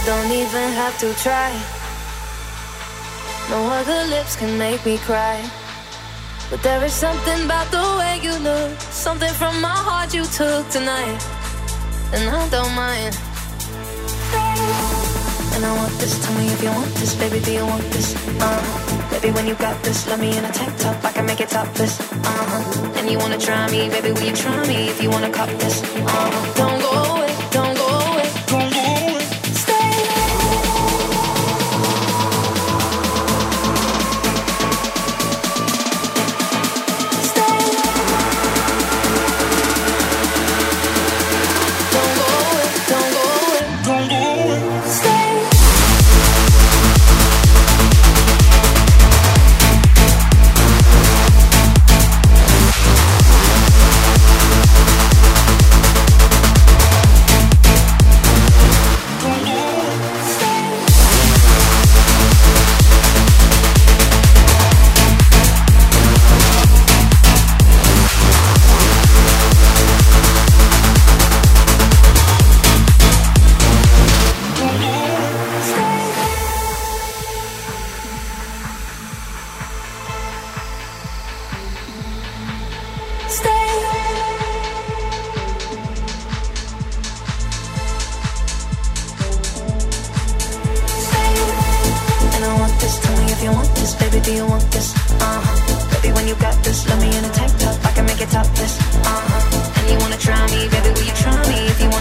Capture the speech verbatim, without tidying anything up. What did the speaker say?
don't even have to try. No other lips can make me cry. But there is something about the way you look, something from my heart you took tonight, and I don't mind. And I want this, tell me if you want this, baby, do you want this? Uh-huh. Baby, when you got this, love me in a tank top, I can make it topless. Uh-huh. And you wanna try me, baby, will you try me if you wanna cop this? Uh-huh. Don't go away, don't go away, don't go away. Stay. Stay. Don't go away, don't go away, don't go away. Stay. You want this, baby, do you want this? Uh-huh. Baby, when you got this, love me in a tank top, I can make it topless. Uh-huh. And you wanna try me, baby, will you try me if you